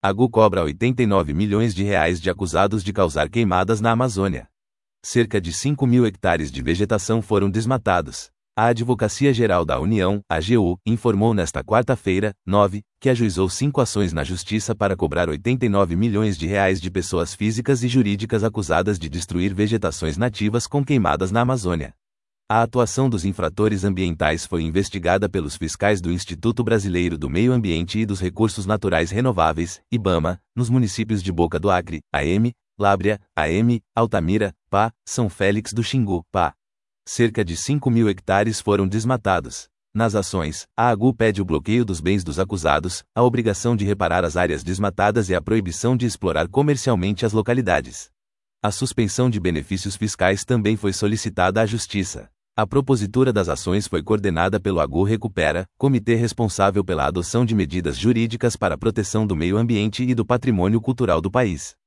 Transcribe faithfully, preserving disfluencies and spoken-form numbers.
A G U cobra oitenta e nove milhões de reais de acusados de causar queimadas na Amazônia. Cerca de cinco mil hectares de vegetação foram desmatados. A Advocacia Geral da União, A G U, informou nesta quarta-feira, nove, que ajuizou cinco ações na Justiça para cobrar oitenta e nove milhões de reais de pessoas físicas e jurídicas acusadas de destruir vegetações nativas com queimadas na Amazônia. A atuação dos infratores ambientais foi investigada pelos fiscais do Instituto Brasileiro do Meio Ambiente e dos Recursos Naturais Renováveis, IBAMA, nos municípios de Boca do Acre, A M, Lábrea, A M, Altamira, P A, São Félix do Xingu, P A. Cerca de cinco mil hectares foram desmatados. Nas ações, a A G U pede o bloqueio dos bens dos acusados, a obrigação de reparar as áreas desmatadas e a proibição de explorar comercialmente as localidades. A suspensão de benefícios fiscais também foi solicitada à Justiça. A propositura das ações foi coordenada pelo A G U Recupera, comitê responsável pela adoção de medidas jurídicas para a proteção do meio ambiente e do patrimônio cultural do país.